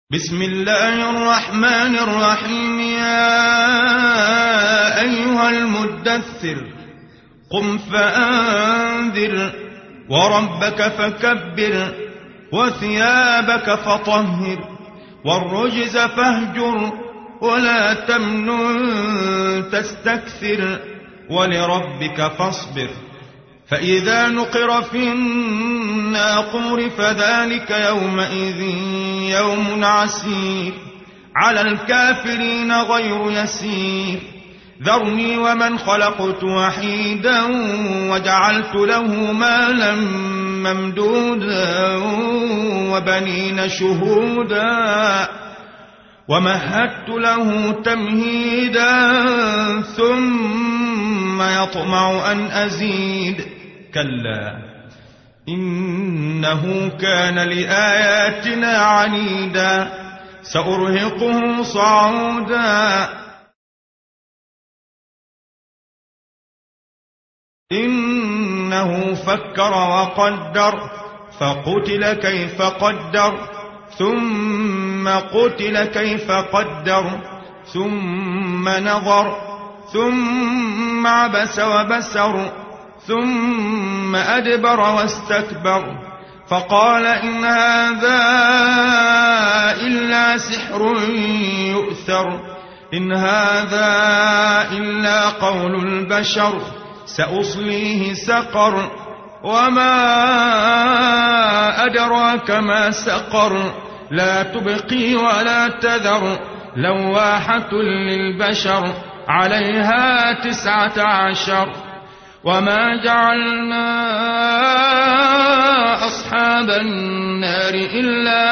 بسم الله الرحمن الرحيم. يا أيها المدثر قم فأنذر وربك فكبر وثيابك فطهر والرجز فاهجر ولا تمنن تستكثر ولربك فاصبر. فإذا نقر في الناقور فذلك يومئذ يوم عسير على الكافرين غير يسير. ذرني ومن خلقت وحيدا وجعلت له مالا ممدودا وبنين شهودا ومهدت له تمهيدا ثم يطمع أن أزيد. كلا إنه كان لآياتنا عنيدا سأرهقه صعودا. إنه فكر وقدر فقتل كيف قدر ثم قتل كيف قدر ثم نظر ثم عبس وبسر ثم أدبر واستكبر فقال إن هذا إلا سحر يؤثر إن هذا إلا قول البشر سأصليه سقر وما أدراك ما سقر لا تبقي ولا تذر لواحة للبشر عليها 19. وما جعلنا أصحاب النار إلا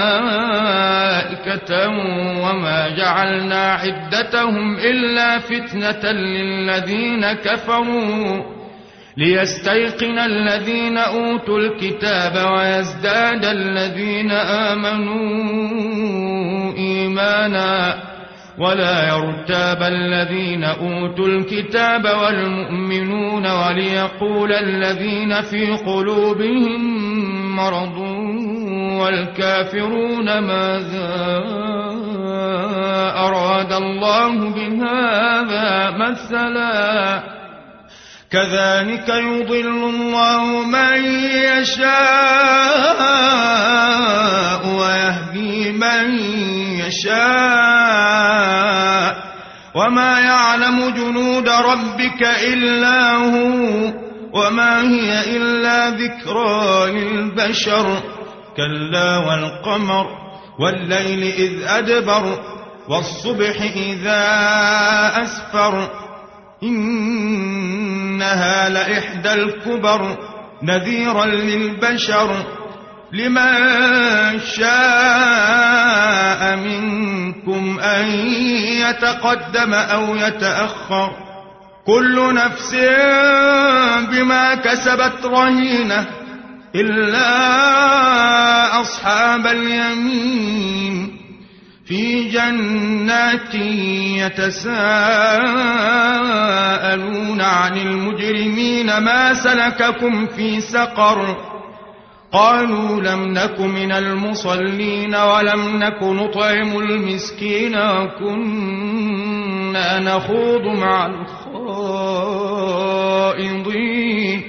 ملائكة وما جعلنا عدتهم إلا فتنة للذين كفروا ليستيقن الذين أوتوا الكتاب ويزداد الذين آمنوا إيمانا ولا يرتاب الذين أوتوا الكتاب والمؤمنون وليقول الذين في قلوبهم مرض والكافرون ماذا أراد الله بهذا مثلا كذلك يضل الله من يشاء ويهدي من يشاء وما يعلم جنود ربك إلا هو وما هي إلا ذكرى للبشر. كلا والقمر والليل إذ أدبر والصبح إذا أسفر إنها لإحدى الكبر نذيرا للبشر لمن شاء منكم أن يتقدم أو يتأخر كل نفس بما كسبت رهينة إلا أصحاب اليمين في جنات يتساءلون عن المجرمين ما سلككم في سقر قالوا لم نك من المصلين ولم نك نطعم المسكين وكنا نخوض مع الخائضين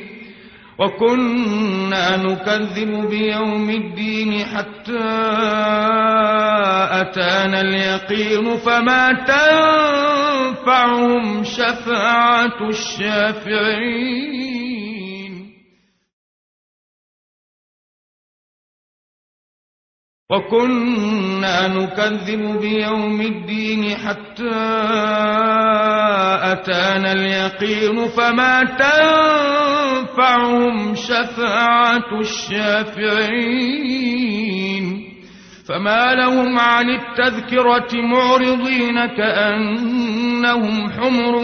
وكنا نكذب بيوم الدين حتى أتانا اليقين فما تنفعهم شفاعة الشافعين وكنا نكذب بيوم الدين حتى أتانا اليقين فما تنفعهم شفاعة الشافعين فما لهم عن التذكرة معرضين كأنهم حمر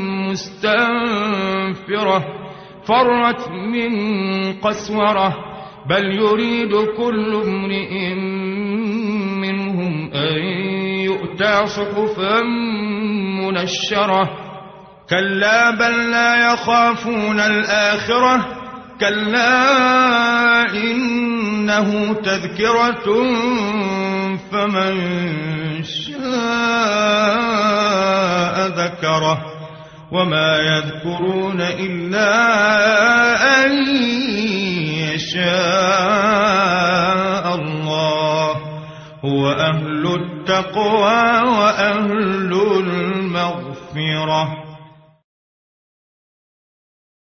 مستنفرة فرت من قسورة بل يريد كل امرئ منهم أن يؤتى صحفا منشرة كلا بل لا يخافون الآخرة كلا إنه تذكرة فمن شاء ذكره وما يذكرون إلا أن يشاء الله هو أهل التقوى وأهل المغفرة.